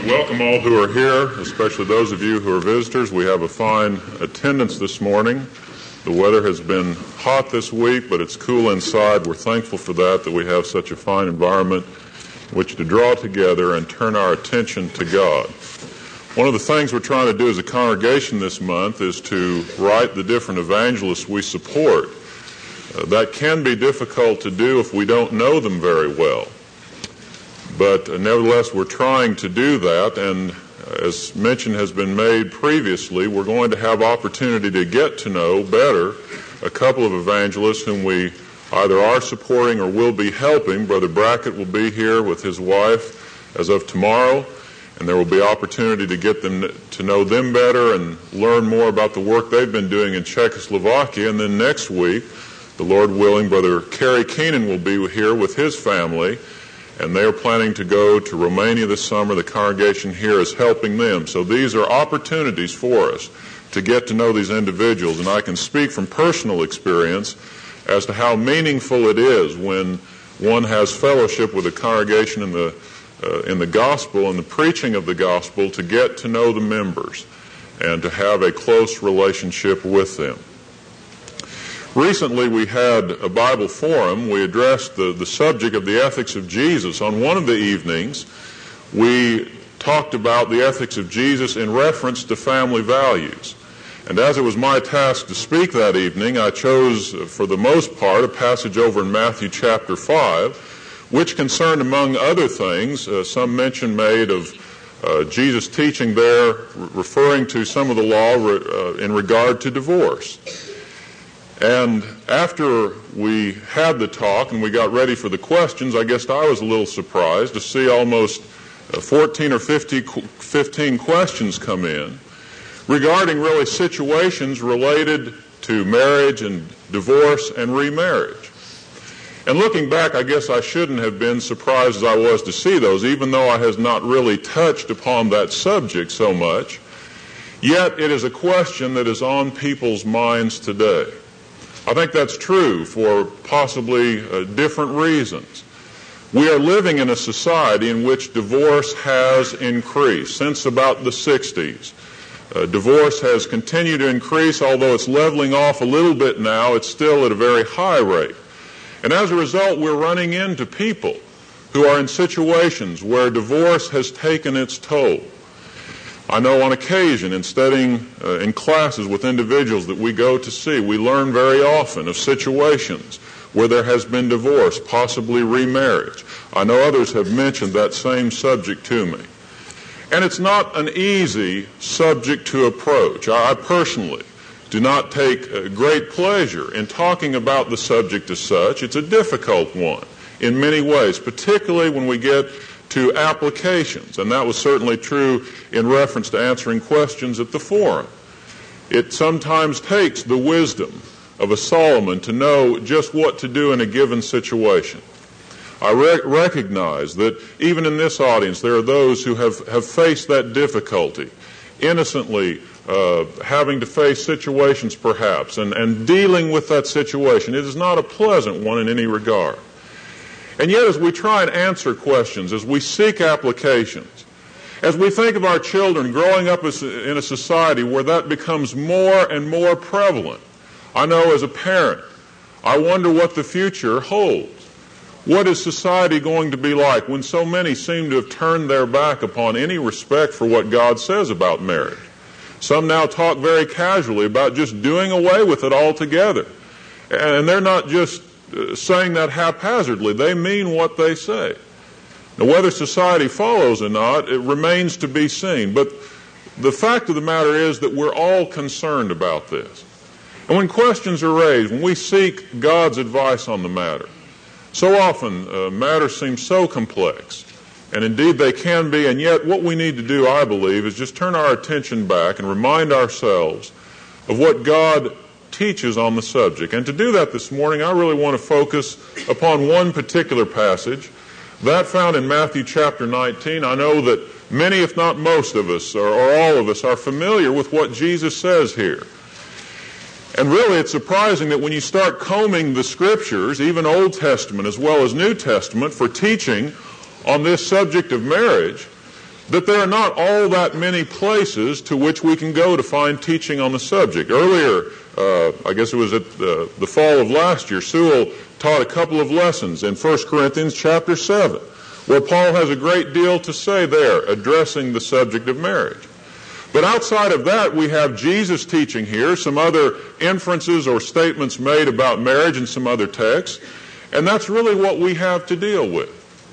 Welcome all who are here, especially those of you who are visitors. We have a fine attendance this morning. The weather has been hot this week, but it's cool inside. We're thankful for that we have such a fine environment in which to draw together and turn our attention to God. One of the things we're trying to do as a congregation this month is to write the different evangelists we support. That can be difficult to do if we don't know them very well. But nevertheless, we're trying to do that, and as mention has been made previously, we're going to have opportunity to get to know better a couple of evangelists whom we either are supporting or will be helping. Brother Brackett will be here with his wife as of tomorrow, and there will be opportunity to get them to know them better and learn more about the work they've been doing in Czechoslovakia. And then next week, the Lord willing, Brother Kerry Keenan will be here with his family, and they are planning to go to Romania this summer. The congregation here is helping them. So these are opportunities for us to get to know these individuals, and I can speak from personal experience as to how meaningful it is when one has fellowship with a congregation in the gospel and the preaching of the gospel, to get to know the members and to have a close relationship with them. Recently, we had a Bible forum. We addressed the subject of the ethics of Jesus. On one of the evenings, we talked about the ethics of Jesus in reference to family values. And as it was my task to speak that evening, I chose, for the most part, a passage over in Matthew chapter 5, which concerned, among other things, some mention made of Jesus' teaching there, referring to some of the law in regard to divorce. And after we had the talk and we got ready for the questions, I guess I was a little surprised to see almost 14 or 15 questions come in regarding really situations related to marriage and divorce and remarriage. And looking back, I guess I shouldn't have been surprised as I was to see those, even though I has not really touched upon that subject so much. Yet it is a question that is on people's minds today. I think that's true for possibly different reasons. We are living in a society in which divorce has increased since about the 60s. Divorce has continued to increase, although it's leveling off a little bit now. It's still at a very high rate. And as a result, we're running into people who are in situations where divorce has taken its toll. I know on occasion, in studying in classes with individuals that we go to see, we learn very often of situations where there has been divorce, possibly remarriage. I know others have mentioned that same subject to me. And it's not an easy subject to approach. I personally do not take great pleasure in talking about the subject as such. It's a difficult one in many ways, particularly when we get to applications, and that was certainly true in reference to answering questions at the forum. It sometimes takes the wisdom of a Solomon to know just what to do in a given situation. I recognize that even in this audience there are those who have faced that difficulty, innocently having to face situations perhaps, and dealing with that situation. It is not a pleasant one in any regard. And yet, as we try and answer questions, as we seek applications, as we think of our children growing up in a society where that becomes more and more prevalent, I know as a parent, I wonder what the future holds. What is society going to be like when so many seem to have turned their back upon any respect for what God says about marriage? Some now talk very casually about just doing away with it altogether. And they're not just saying that haphazardly. They mean what they say. Now, whether society follows or not, it remains to be seen. But the fact of the matter is that we're all concerned about this. And when questions are raised, when we seek God's advice on the matter, so often matters seem so complex. And indeed they can be, and yet what we need to do, I believe, is just turn our attention back and remind ourselves of what God teaches on the subject. And to do that this morning, I really want to focus upon one particular passage, that found in Matthew chapter 19. I know that many, if not most of us, or all of us, are familiar with what Jesus says here. And really, it's surprising that when you start combing the Scriptures, even Old Testament as well as New Testament, for teaching on this subject of marriage, that there are not all that many places to which we can go to find teaching on the subject. Earlier, I guess it was at the fall of last year, Sewell taught a couple of lessons in 1 Corinthians chapter 7, where Paul has a great deal to say there, addressing the subject of marriage. But outside of that, we have Jesus teaching here, some other inferences or statements made about marriage in some other texts, and that's really what we have to deal with.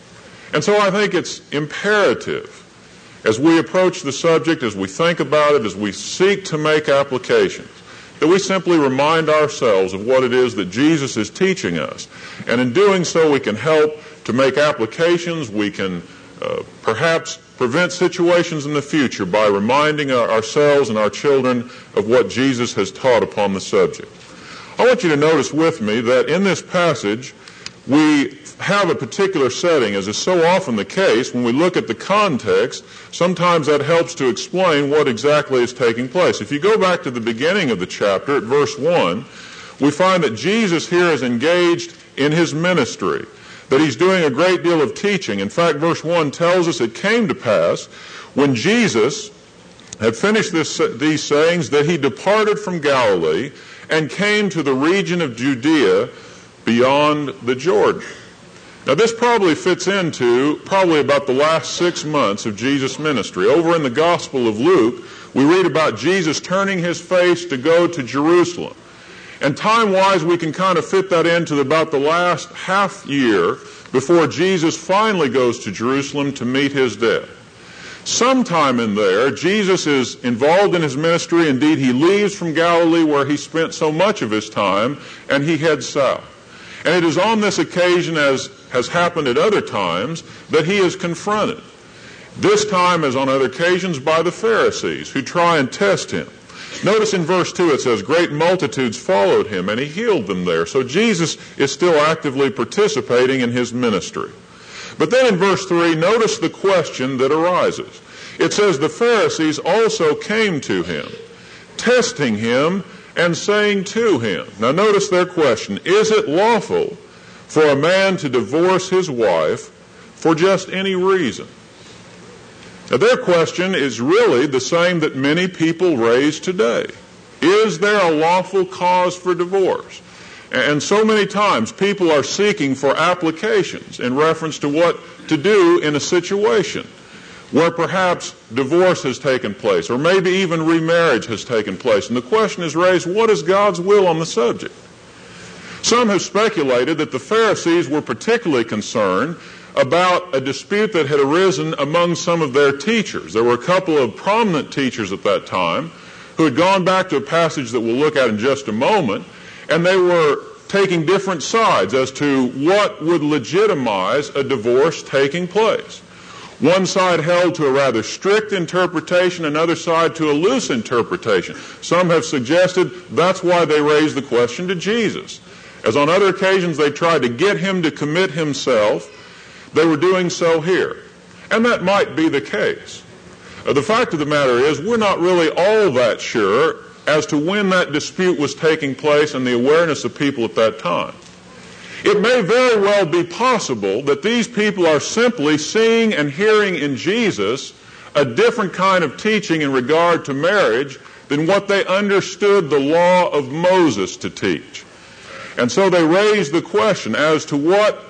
And so I think it's imperative, as we approach the subject, as we think about it, as we seek to make applications, that we simply remind ourselves of what it is that Jesus is teaching us. And in doing so, we can help to make applications. We can perhaps prevent situations in the future by reminding ourselves and our children of what Jesus has taught upon the subject. I want you to notice with me that in this passage, we have a particular setting, as is so often the case. When we look at the context, sometimes that helps to explain what exactly is taking place. If you go back to the beginning of the chapter, at verse 1, we find that Jesus here is engaged in his ministry, that he's doing a great deal of teaching. In fact, verse 1 tells us it came to pass when Jesus had finished these sayings that he departed from Galilee and came to the region of Judea beyond the Jordan. Now this probably fits into about the last 6 months of Jesus' ministry. Over in the Gospel of Luke, we read about Jesus turning his face to go to Jerusalem. And time-wise, we can kind of fit that into about the last half year before Jesus finally goes to Jerusalem to meet his death. Sometime in there, Jesus is involved in his ministry. Indeed, he leaves from Galilee where he spent so much of his time, and he heads south. And it is on this occasion, as has happened at other times, that he is confronted. This time, as on other occasions, by the Pharisees, who try and test him. Notice in verse 2 it says, great multitudes followed him, and he healed them there. So Jesus is still actively participating in his ministry. But then in verse 3, notice the question that arises. It says, the Pharisees also came to him, testing him and saying to him. Now notice their question, is it lawful for a man to divorce his wife for just any reason? Now their question is really the same that many people raise today. Is there a lawful cause for divorce? And so many times people are seeking for applications in reference to what to do in a situation where perhaps divorce has taken place, or maybe even remarriage has taken place. And the question is raised, what is God's will on the subject? Some have speculated that the Pharisees were particularly concerned about a dispute that had arisen among some of their teachers. There were a couple of prominent teachers at that time who had gone back to a passage that we'll look at in just a moment, and they were taking different sides as to what would legitimize a divorce taking place. One side held to a rather strict interpretation, another side to a loose interpretation. Some have suggested that's why they raised the question to Jesus. As on other occasions they tried to get him to commit himself, they were doing so here. And that might be the case. The fact of the matter is, we're not really all that sure as to when that dispute was taking place and the awareness of people at that time. It may very well be possible that these people are simply seeing and hearing in Jesus a different kind of teaching in regard to marriage than what they understood the law of Moses to teach. And so they raise the question as to what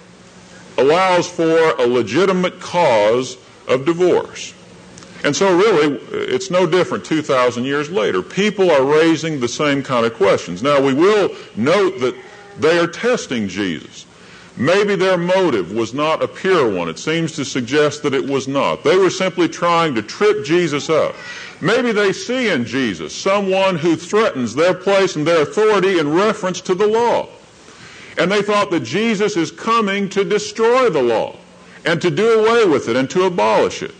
allows for a legitimate cause of divorce. And so really, it's no different 2,000 years later. People are raising the same kind of questions. Now, we will note that they are testing Jesus. Maybe their motive was not a pure one. It seems to suggest that it was not. They were simply trying to trip Jesus up. Maybe they see in Jesus someone who threatens their place and their authority in reference to the law. And they thought that Jesus is coming to destroy the law and to do away with it and to abolish it.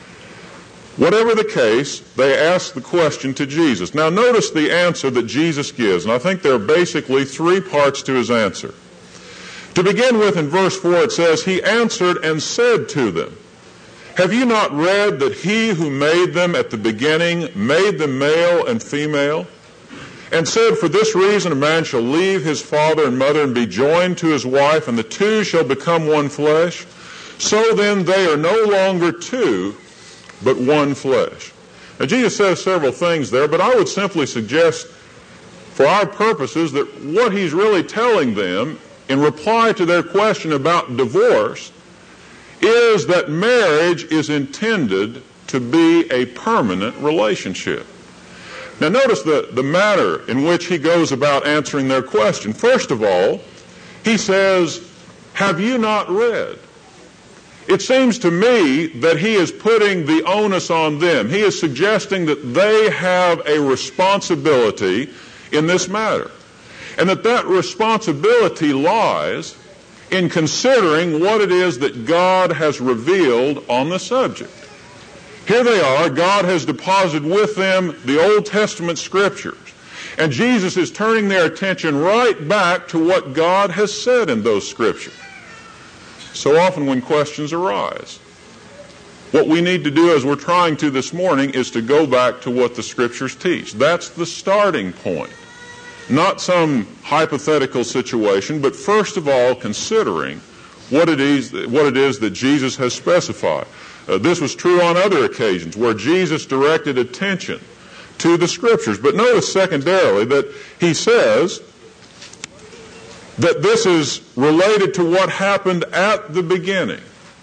Whatever the case, they ask the question to Jesus. Now notice the answer that Jesus gives, and I think there are basically three parts to his answer. To begin with, in verse 4 it says, he answered and said to them, have you not read that he who made them at the beginning made them male and female? And said, for this reason a man shall leave his father and mother and be joined to his wife, and the two shall become one flesh. So then they are no longer two, but one flesh. Now, Jesus says several things there, but I would simply suggest for our purposes that what he's really telling them in reply to their question about divorce is that marriage is intended to be a permanent relationship. Now notice the manner in which he goes about answering their question. First of all, he says, "Have you not read?" It seems to me that he is putting the onus on them. He is suggesting that they have a responsibility in this matter, and that responsibility lies in considering what it is that God has revealed on the subject. Here they are. God has deposited with them the Old Testament Scriptures. And Jesus is turning their attention right back to what God has said in those Scriptures. So often when questions arise, what we need to do, as we're trying to this morning, is to go back to what the Scriptures teach. That's the starting point. Not some hypothetical situation, but first of all considering what it is that Jesus has specified. This was true on other occasions where Jesus directed attention to the Scriptures. But notice secondarily that he says that this is related to what happened at the beginning.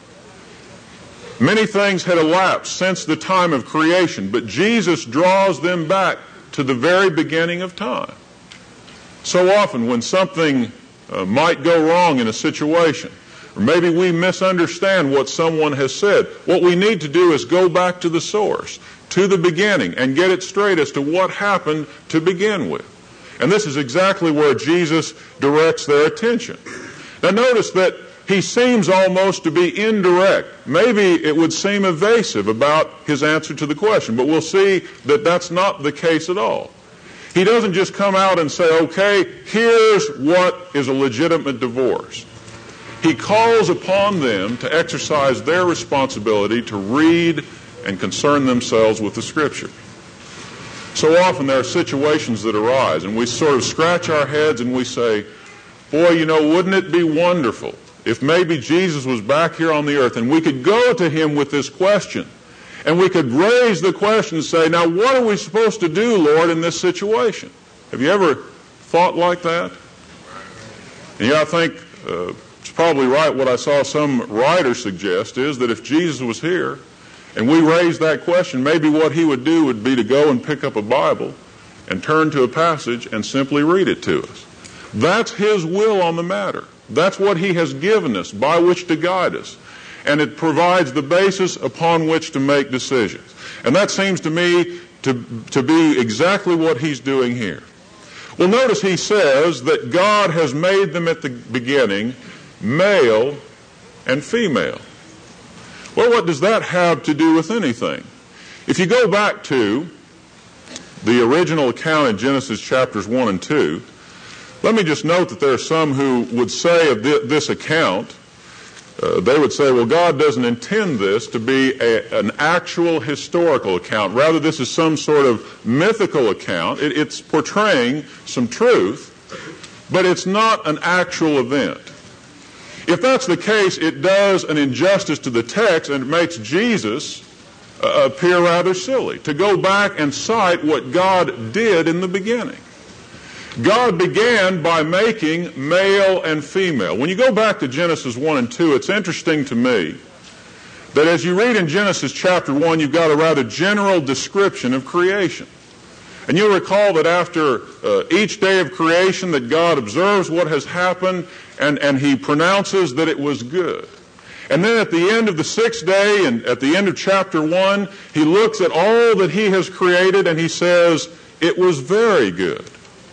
Many things had elapsed since the time of creation, but Jesus draws them back to the very beginning of time. So often when something might go wrong in a situation, or maybe we misunderstand what someone has said, what we need to do is go back to the source, to the beginning, and get it straight as to what happened to begin with. And this is exactly where Jesus directs their attention. Now notice that he seems almost to be indirect. Maybe it would seem evasive about his answer to the question, but we'll see that that's not the case at all. He doesn't just come out and say, okay, here's what is a legitimate divorce. He calls upon them to exercise their responsibility to read and concern themselves with the Scripture. So often there are situations that arise, and we sort of scratch our heads and we say, boy, wouldn't it be wonderful if maybe Jesus was back here on the earth and we could go to him with this question, and we could raise the question and say, now what are we supposed to do, Lord, in this situation? Have you ever thought like that? And I think it's probably right what I saw some writer suggest is that if Jesus was here and we raised that question, maybe what he would do would be to go and pick up a Bible and turn to a passage and simply read it to us. That's his will on the matter. That's what he has given us by which to guide us. And it provides the basis upon which to make decisions. And that seems to me to be exactly what he's doing here. Well, notice he says that God has made them at the beginning male and female. Well, what does that have to do with anything? If you go back to the original account in Genesis chapters 1 and 2, let me just note that there are some who would say of this account, they would say, well, God doesn't intend this to be an actual historical account. Rather, this is some sort of mythical account. It's portraying some truth, but it's not an actual event. If that's the case, it does an injustice to the text, and it makes Jesus appear rather silly, to go back and cite what God did in the beginning. God began by making male and female. When you go back to Genesis 1 and 2, it's interesting to me that as you read in Genesis chapter 1, you've got a rather general description of creation. And you'll recall that after each day of creation that God observes what has happened and he pronounces that it was good. And then at the end of the sixth day and at the end of chapter 1, he looks at all that he has created and he says, it was very good.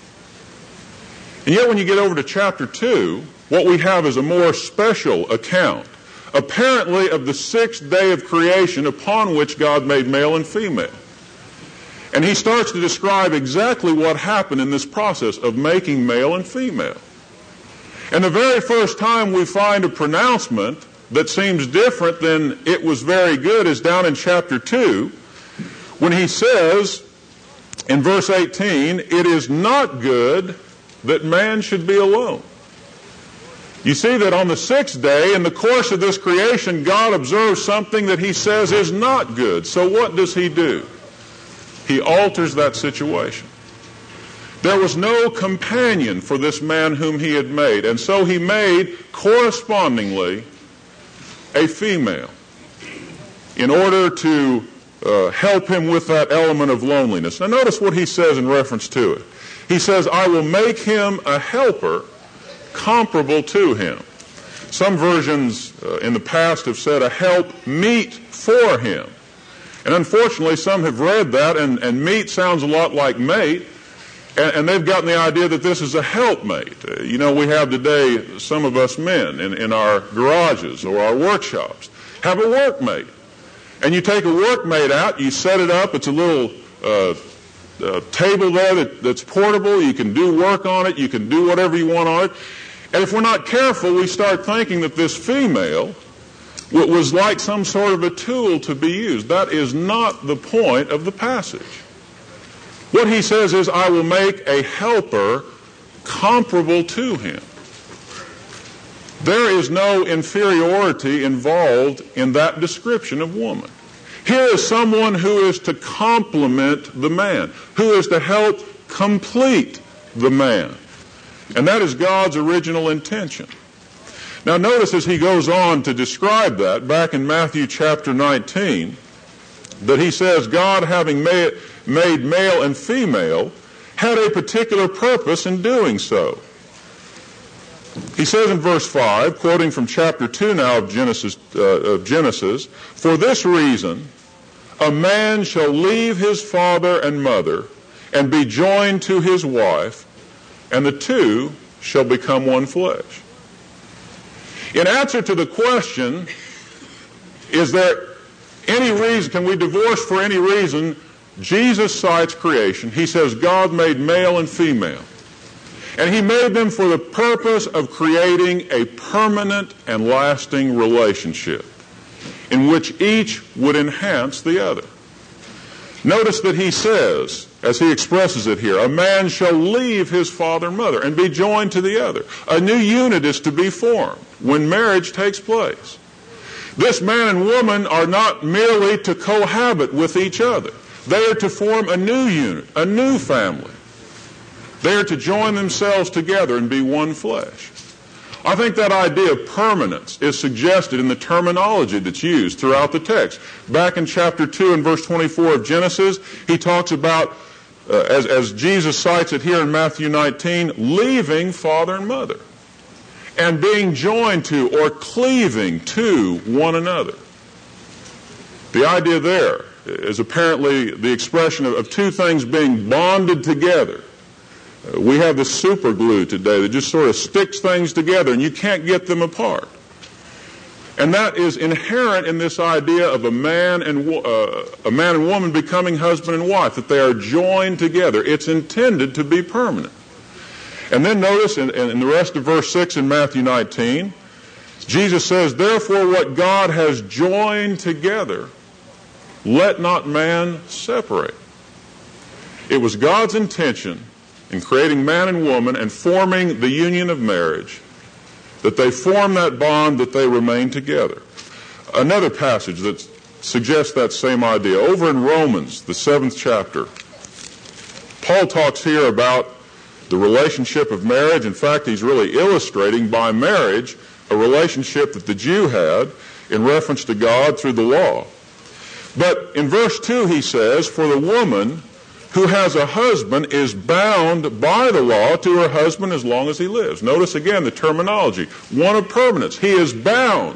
And yet when you get over to chapter 2, what we have is a more special account, apparently of the sixth day of creation upon which God made male and female. And he starts to describe exactly what happened in this process of making male and female. And the very first time we find a pronouncement that seems different than it was very good is down in chapter 2, when he says in verse 18, it is not good that man should be alone. You see that on the sixth day, in the course of this creation, God observes something that he says is not good. So what does he do? He alters that situation. There was no companion for this man whom he had made, and so he made correspondingly a female in order to help him with that element of loneliness. Now notice what he says in reference to it. He says, I will make him a helper comparable to him. Some versions in the past have said a help meet for him. And unfortunately, some have read that, and meet sounds a lot like mate, and they've gotten the idea that this is a helpmate. You know, we have today, some of us men in our garages or our workshops have a workmate. And you take a workmate out, you set it up, it's a little table there that's portable, you can do work on it, you can do whatever you want on it. And if we're not careful, we start thinking that this female was like some sort of a tool to be used. That is not the point of the passage. What he says is, I will make a helper comparable to him. There is no inferiority involved in that description of woman. Here is someone who is to complement the man, who is to help complete the man. And that is God's original intention. Now notice as he goes on to describe that, back in Matthew chapter 19, that he says, God having made male and female, had a particular purpose in doing so. He says in verse 5, quoting from chapter 2 now of Genesis, for this reason, a man shall leave his father and mother and be joined to his wife, and the two shall become one flesh. In answer to the question, is there any reason, can we divorce for any reason? Jesus cites creation. He says God made male and female. And he made them for the purpose of creating a permanent and lasting relationship in which each would enhance the other. Notice that he says, as he expresses it here, a man shall leave his father and mother and be joined to the other. A new unit is to be formed when marriage takes place. This man and woman are not merely to cohabit with each other. They are to form a new unit, a new family. They are to join themselves together and be one flesh. I think that idea of permanence is suggested in the terminology that's used throughout the text. Back in chapter 2 and verse 24 of Genesis, he talks about, as Jesus cites it here in Matthew 19, leaving father and mother and being joined to or cleaving to one another. The idea there is apparently the expression of two things being bonded together. We have this super glue today that just sort of sticks things together and you can't get them apart. And that is inherent in this idea of a man and woman becoming husband and wife, that they are joined together. It's intended to be permanent. And then notice in the rest of verse 6 in Matthew 19, Jesus says, therefore what God has joined together, let not man separate. It was God's intention in creating man and woman and forming the union of marriage, that they form that bond, that they remain together. Another passage that suggests that same idea, over in Romans, the 7th chapter, Paul talks here about the relationship of marriage. In fact, he's really illustrating by marriage a relationship that the Jew had in reference to God through the law. But in verse 2 he says, for the woman who has a husband is bound by the law to her husband as long as he lives. Notice again the terminology, one of permanence. He is bound.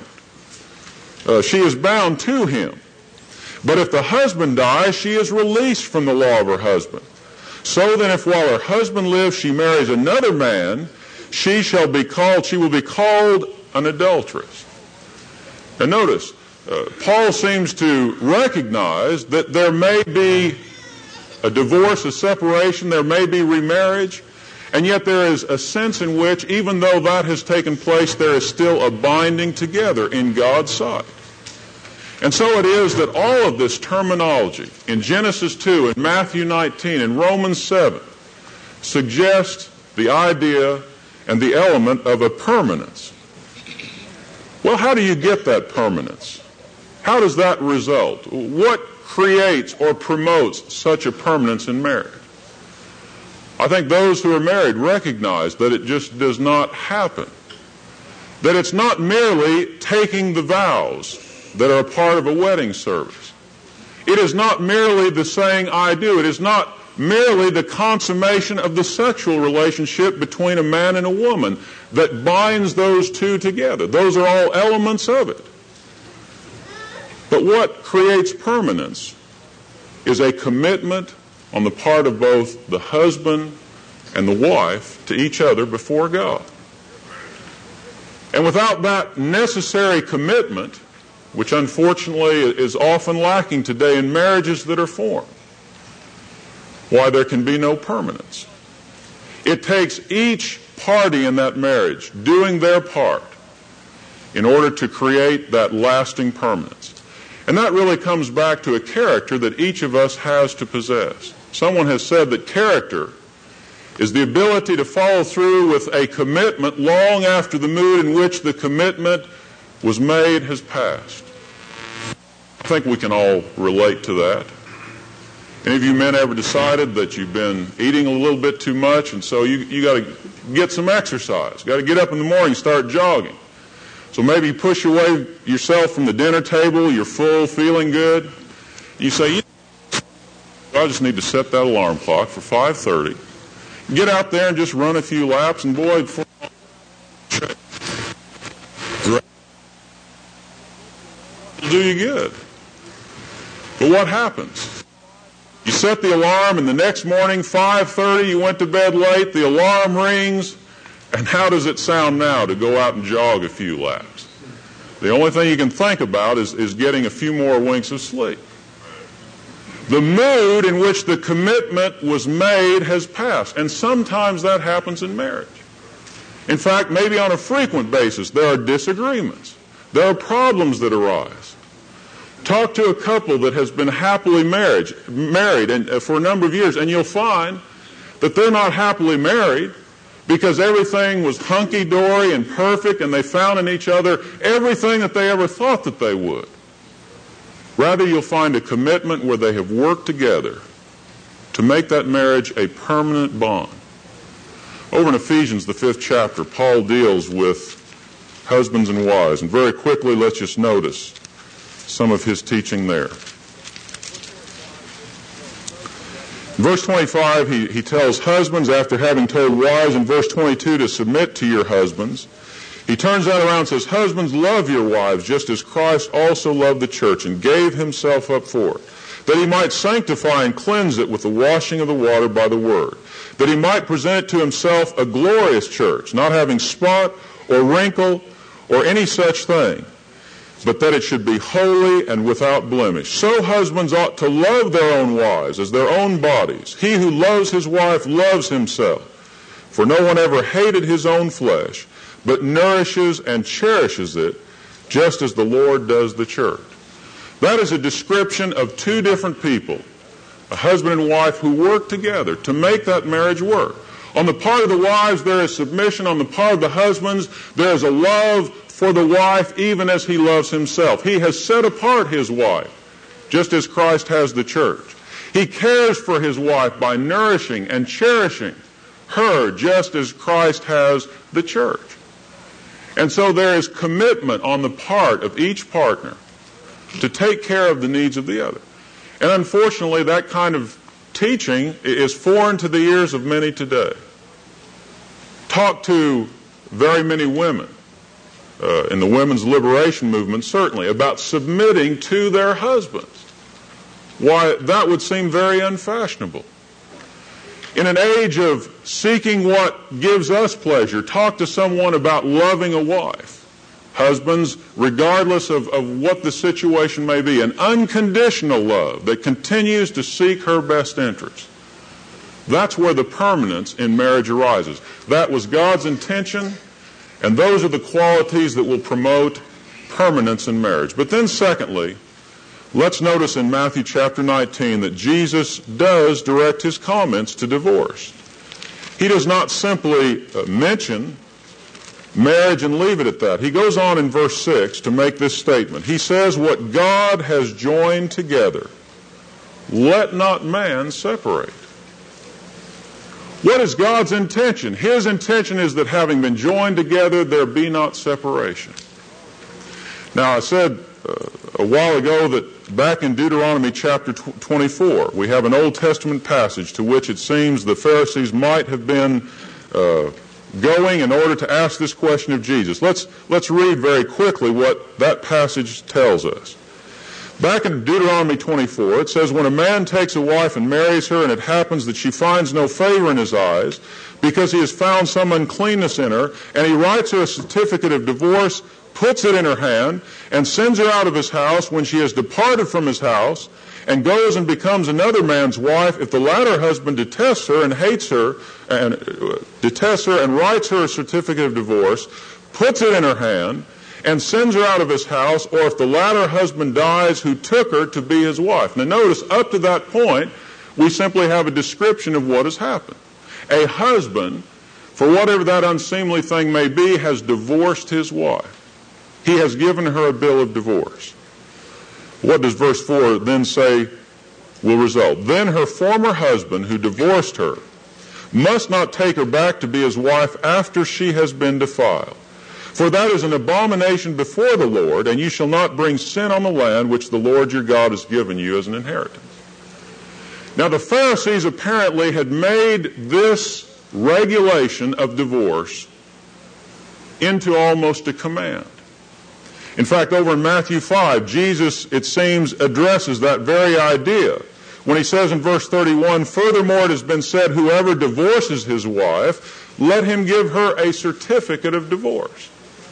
She is bound to him. But if the husband dies, she is released from the law of her husband. So then if while her husband lives she marries another man, she will be called an adulteress. And notice, Paul seems to recognize that there may be a divorce, a separation, there may be remarriage, and yet there is a sense in which, even though that has taken place, there is still a binding together in God's sight. And so it is that all of this terminology in Genesis 2, in Matthew 19, in Romans 7, suggests the idea and the element of a permanence, Well, how do you get that permanence? How does that result? What creates or promotes such a permanence in marriage? I think those who are married recognize that it just does not happen. That it's not merely taking the vows that are a part of a wedding service. It is not merely the saying, I do. It is not merely the consummation of the sexual relationship between a man and a woman that binds those two together. Those are all elements of it. But what creates permanence is a commitment on the part of both the husband and the wife to each other before God. And without that necessary commitment, which unfortunately is often lacking today in marriages that are formed, why, there can be no permanence. It takes each party in that marriage doing their part in order to create that lasting permanence. And that really comes back to a character that each of us has to possess. Someone has said that character is the ability to follow through with a commitment long after the mood in which the commitment was made has passed. I think we can all relate to that. Any of you men ever decided that you've been eating a little bit too much, and so you got to get some exercise? Got to get up in the morning and start jogging. So maybe you push away yourself from the dinner table, you're full, feeling good. You say, I just need to set that alarm clock for 5:30. Get out there and just run a few laps, and boy, it'll do you good. But what happens? You set the alarm, and the next morning, 5:30, you went to bed late, the alarm rings, and how does it sound now to go out and jog a few laps? The only thing you can think about is getting a few more winks of sleep. The mood in which the commitment was made has passed, and sometimes that happens in marriage. In fact, maybe on a frequent basis, there are disagreements. There are problems that arise. Talk to a couple that has been happily married and for a number of years, and you'll find that they're not happily married because everything was hunky-dory and perfect, and they found in each other everything that they ever thought that they would. Rather, you'll find a commitment where they have worked together to make that marriage a permanent bond. Over in Ephesians, the 5th chapter, Paul deals with husbands and wives, and very quickly let's just notice some of his teaching there. In verse 25, he tells husbands, after having told wives in verse 22 to submit to your husbands, he turns that around and says, husbands, love your wives just as Christ also loved the church and gave himself up for it, that he might sanctify and cleanse it with the washing of the water by the word, that he might present it to himself a glorious church, not having spot or wrinkle or any such thing, but that it should be holy and without blemish. So husbands ought to love their own wives as their own bodies. He who loves his wife loves himself. For no one ever hated his own flesh, but nourishes and cherishes it, just as the Lord does the church. That is a description of two different people, a husband and wife who work together to make that marriage work. On the part of the wives, there is submission. On the part of the husbands, there is a love for the wife even as he loves himself. He has set apart his wife, just as Christ has the church. He cares for his wife by nourishing and cherishing her, just as Christ has the church. And so there is commitment on the part of each partner to take care of the needs of the other. And unfortunately, that kind of teaching is foreign to the ears of many today. Talk to very many women in the women's liberation movement, certainly, about submitting to their husbands. Why, that would seem very unfashionable. In an age of seeking what gives us pleasure, talk to someone about loving a wife. Husbands, regardless of what the situation may be, an unconditional love that continues to seek her best interest. That's where the permanence in marriage arises. That was God's intention, and those are the qualities that will promote permanence in marriage. But then secondly, let's notice in Matthew chapter 19 that Jesus does direct his comments to divorce. He does not simply mention marriage and leave it at that. He goes on in verse 6 to make this statement. He says, what God has joined together, let not man separate. What is God's intention? His intention is that having been joined together, there be not separation. Now, I said a while ago that back in Deuteronomy chapter 24, we have an Old Testament passage to which it seems the Pharisees might have been going in order to ask this question of Jesus. Let's read very quickly what that passage tells us. Back in Deuteronomy 24, it says, when a man takes a wife and marries her, and it happens that she finds no favor in his eyes, because he has found some uncleanness in her, and he writes her a certificate of divorce, puts it in her hand, and sends her out of his house when she has departed from his house, and goes and becomes another man's wife, if the latter husband detests her and hates her, and writes her a certificate of divorce, puts it in her hand, and sends her out of his house, or if the latter husband dies who took her to be his wife. Now notice, up to that point, we simply have a description of what has happened. A husband, for whatever that unseemly thing may be, has divorced his wife. He has given her a bill of divorce. What does verse 4 then say will result? Then her former husband, who divorced her, must not take her back to be his wife after she has been defiled. For that is an abomination before the Lord, and you shall not bring sin on the land which the Lord your God has given you as an inheritance. Now the Pharisees apparently had made this regulation of divorce into almost a command. In fact, over in Matthew 5, Jesus, it seems, addresses that very idea when he says in verse 31, furthermore it has been said, whoever divorces his wife, let him give her a certificate of divorce.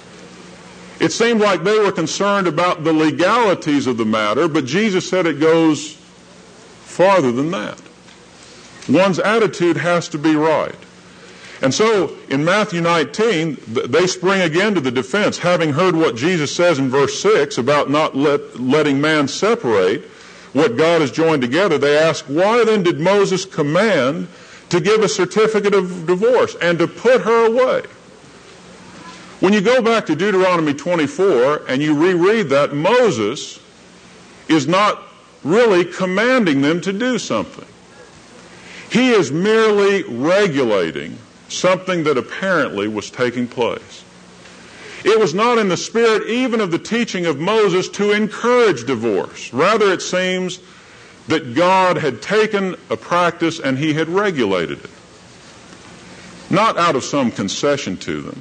It seemed like they were concerned about the legalities of the matter, but Jesus said it goes farther than that. One's attitude has to be right. And so in Matthew 19, they spring again to the defense, having heard what Jesus says in verse 6 about not letting man separate what God has joined together. They ask, why then did Moses command to give a certificate of divorce and to put her away? When you go back to Deuteronomy 24 and you reread that, Moses is not really commanding them to do something. He is merely regulating something that apparently was taking place. It was not in the spirit even of the teaching of Moses to encourage divorce. Rather, it seems that God had taken a practice and he had regulated it. Not out of some concession to them.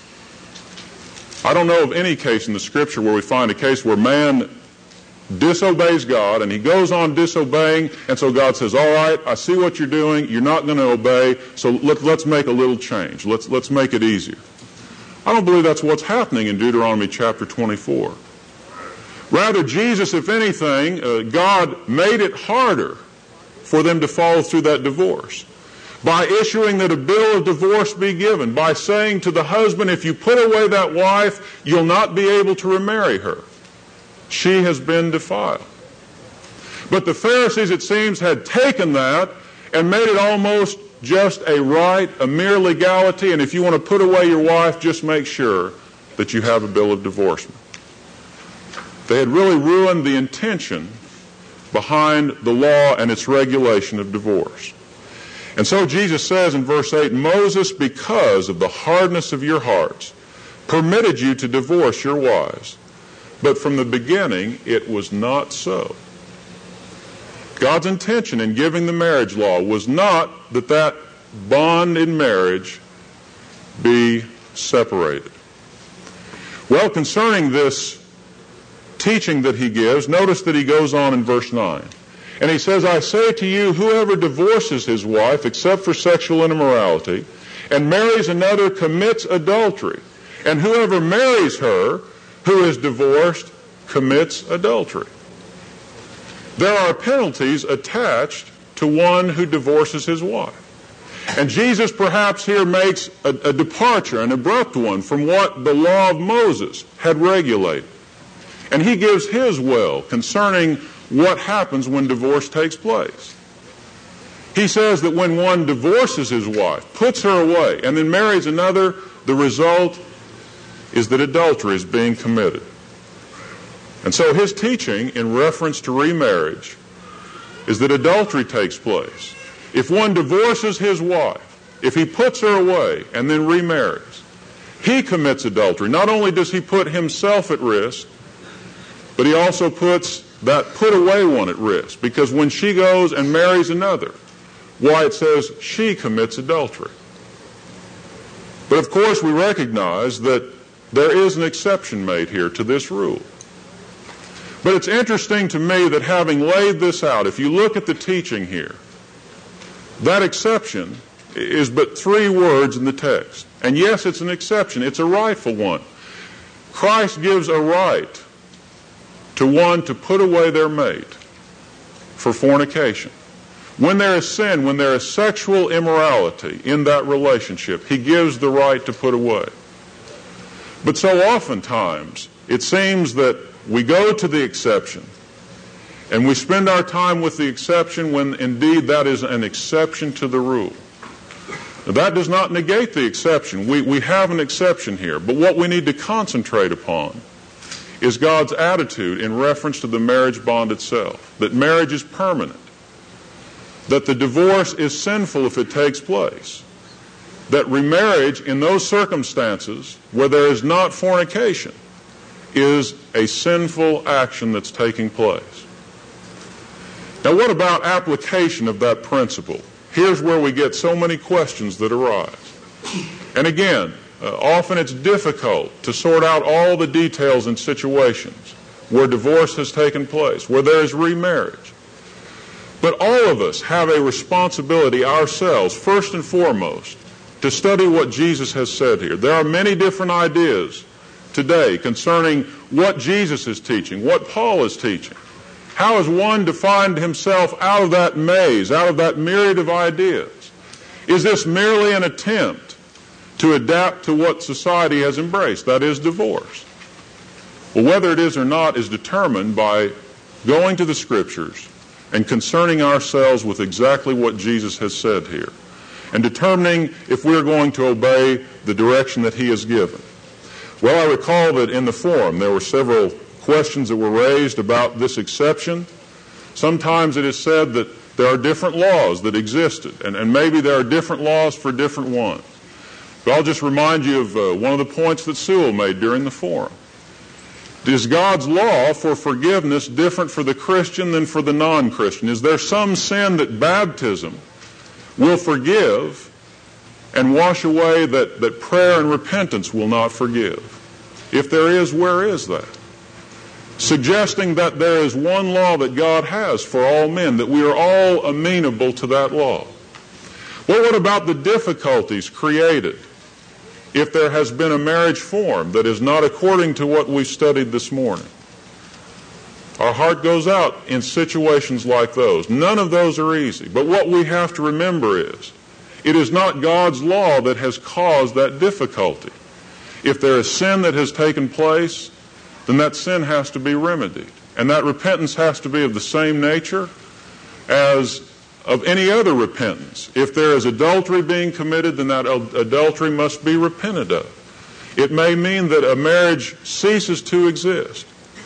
I don't know of any case in the Scripture where we find a case where man disobeys God and he goes on disobeying, and so God says, all right, I see what you're doing, you're not going to obey, so let's make a little change. Let's make it easier. I don't believe that's what's happening in Deuteronomy chapter 24. Rather, Jesus, if anything, God made it harder for them to follow through that divorce by issuing that a bill of divorce be given, by saying to the husband, if you put away that wife, you'll not be able to remarry her. She has been defiled. But the Pharisees, it seems, had taken that and made it almost just a right, a mere legality, and if you want to put away your wife, just make sure that you have a bill of divorcement. They had really ruined the intention behind the law and its regulation of divorce. And so Jesus says in verse 8, Moses, because of the hardness of your hearts, permitted you to divorce your wives. But from the beginning, it was not so. God's intention in giving the marriage law was not that bond in marriage be separated. Well, concerning this teaching that he gives, notice that he goes on in verse 9. And he says, I say to you, whoever divorces his wife except for sexual immorality and marries another commits adultery. And whoever marries her who is divorced commits adultery. There are penalties attached to one who divorces his wife. And Jesus perhaps here makes a departure, an abrupt one, from what the law of Moses had regulated. And he gives his will concerning what happens when divorce takes place. He says that when one divorces his wife, puts her away, and then marries another, the result is that adultery is being committed. And so his teaching in reference to remarriage is that adultery takes place. If one divorces his wife, if he puts her away and then remarries, he commits adultery. Not only does he put himself at risk, but he also puts that put away one at risk, because when she goes and marries another, why, it says she commits adultery. But of course we recognize that there is an exception made here to this rule. But it's interesting to me that having laid this out, if you look at the teaching here, that exception is but 3 words in the text. And yes, it's an exception. It's a rightful one. Christ gives a right to one to put away their mate for fornication. When there is sin, when there is sexual immorality in that relationship, he gives the right to put away. But so oftentimes, it seems that we go to the exception, and we spend our time with the exception when indeed that is an exception to the rule. Now, that does not negate the exception. We have an exception here, but what we need to concentrate upon is God's attitude in reference to the marriage bond itself, that marriage is permanent, that the divorce is sinful if it takes place, that remarriage in those circumstances where there is not fornication is a sinful action that's taking place. Now, what about application of that principle? Here's where we get so many questions that arise. And again, often it's difficult to sort out all the details in situations where divorce has taken place, where there is remarriage. But all of us have a responsibility ourselves, first and foremost, to study what Jesus has said here. There are many different ideas today concerning what Jesus is teaching, what Paul is teaching. How has one defined himself out of that maze, out of that myriad of ideas? Is this merely an attempt to adapt to what society has embraced, that is divorce? Well, whether it is or not is determined by going to the Scriptures and concerning ourselves with exactly what Jesus has said here, and determining if we're going to obey the direction that he has given. Well, I recall that in the forum there were several questions that were raised about this exception. Sometimes it is said that there are different laws that existed, and maybe there are different laws for different ones. But I'll just remind you of one of the points that Sewell made during the forum. Is God's law for forgiveness different for the Christian than for the non-Christian? Is there some sin that baptism will forgive and wash away that prayer and repentance will not forgive? If there is, where is that? Suggesting that there is one law that God has for all men, that we are all amenable to that law. Well, what about the difficulties created if there has been a marriage form that is not according to what we studied this morning? Our heart goes out in situations like those. None of those are easy. But what we have to remember is, it is not God's law that has caused that difficulty. If there is sin that has taken place, then that sin has to be remedied. And that repentance has to be of the same nature as of any other repentance. If there is adultery being committed, then that adultery must be repented of. It may mean that a marriage ceases to exist.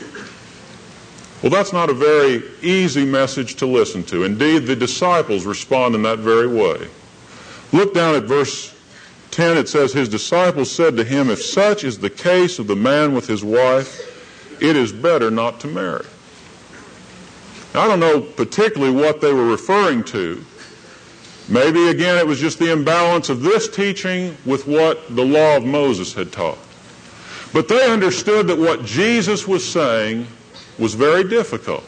Well, that's not a very easy message to listen to. Indeed, the disciples respond in that very way. Look down at verse 10. It says, his disciples said to him, if such is the case of the man with his wife, it is better not to marry. Now, I don't know particularly what they were referring to. Maybe, again, it was just the imbalance of this teaching with what the law of Moses had taught. But they understood that what Jesus was saying was very difficult.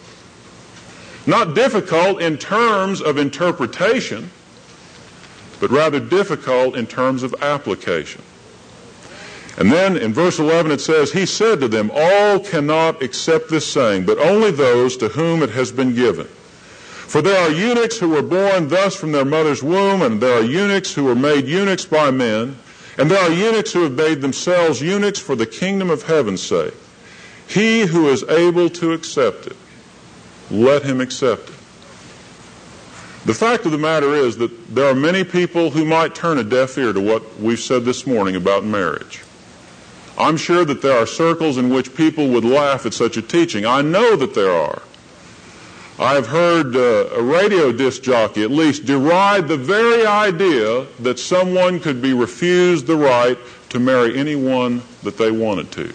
Not difficult in terms of interpretation, but rather difficult in terms of application. And then in verse 11 it says, he said to them, all cannot accept this saying, but only those to whom it has been given. For there are eunuchs who were born thus from their mother's womb, and there are eunuchs who were made eunuchs by men, and there are eunuchs who have made themselves eunuchs for the kingdom of heaven's sake. He who is able to accept it, let him accept it. The fact of the matter is that there are many people who might turn a deaf ear to what we've said this morning about marriage. I'm sure that there are circles in which people would laugh at such a teaching. I know that there are. I have heard a radio disc jockey at least deride the very idea that someone could be refused the right to marry anyone that they wanted to.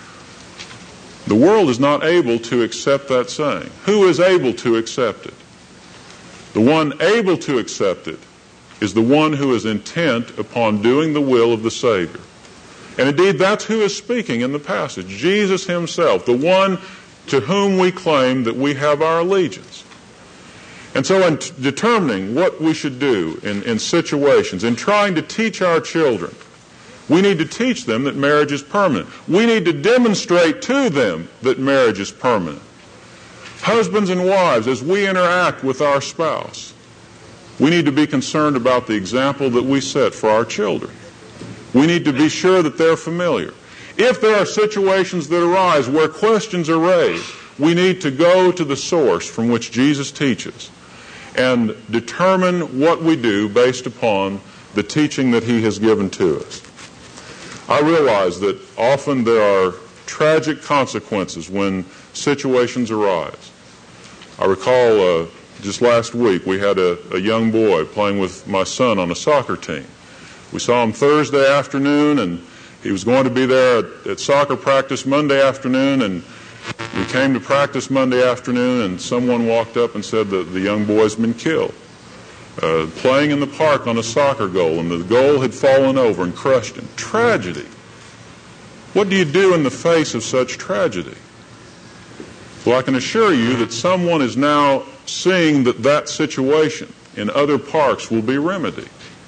The world is not able to accept that saying. Who is able to accept it? The one able to accept it is the one who is intent upon doing the will of the Savior. And indeed, that's who is speaking in the passage. Jesus himself, the one to whom we claim that we have our allegiance. And so in determining what we should do in situations, in trying to teach our children, we need to teach them that marriage is permanent. We need to demonstrate to them that marriage is permanent. Husbands and wives, as we interact with our spouse, we need to be concerned about the example that we set for our children. We need to be sure that they're familiar. If there are situations that arise where questions are raised, we need to go to the source from which Jesus teaches and determine what we do based upon the teaching that he has given to us. I realize that often there are tragic consequences when situations arise. I recall just last week we had a young boy playing with my son on a soccer team. We saw him Thursday afternoon, and he was going to be there at soccer practice Monday afternoon, and we came to practice Monday afternoon, and someone walked up and said that the young boy's been killed, playing in the park on a soccer goal, and the goal had fallen over and crushed him. Tragedy. What do you do in the face of such tragedy? Well, I can assure you that someone is now seeing that situation in other parks will be remedied.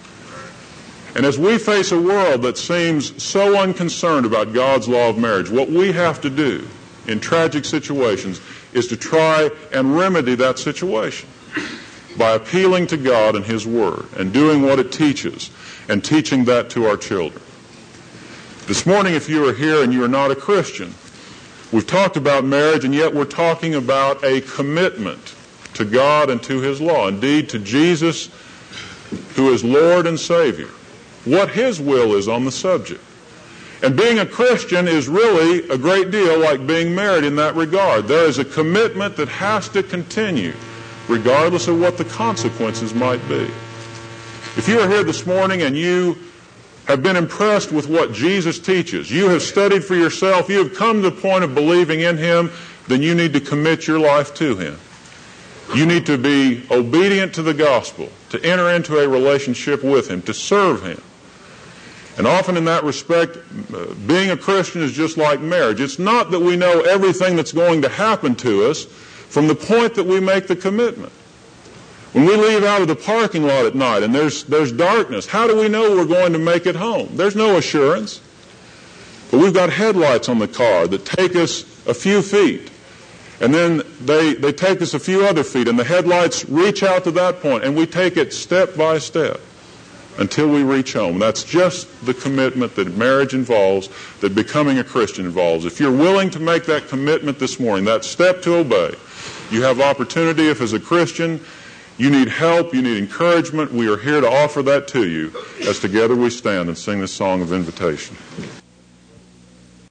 And as we face a world that seems so unconcerned about God's law of marriage, what we have to do in tragic situations is to try and remedy that situation by appealing to God and his word and doing what it teaches and teaching that to our children. This morning, if you are here and you are not a Christian, we've talked about marriage, and yet we're talking about a commitment to God and to his law, indeed to Jesus, who is Lord and Savior, what his will is on the subject. And being a Christian is really a great deal like being married in that regard. There is a commitment that has to continue, regardless of what the consequences might be. If you are here this morning and you have been impressed with what Jesus teaches, you have studied for yourself, you have come to the point of believing in him, then you need to commit your life to him. You need to be obedient to the gospel, to enter into a relationship with him, to serve him. And often in that respect, being a Christian is just like marriage. It's not that we know everything that's going to happen to us from the point that we make the commitment. When we leave out of the parking lot at night and there's darkness, how do we know we're going to make it home? There's no assurance. But we've got headlights on the car that take us a few feet. And then they take us a few other feet, and the headlights reach out to that point, and we take it step by step until we reach home. That's just the commitment that marriage involves, that becoming a Christian involves. If you're willing to make that commitment this morning, that step to obey, you have opportunity. If as a Christian you need help, you need encouragement, we are here to offer that to you as together we stand and sing this song of invitation.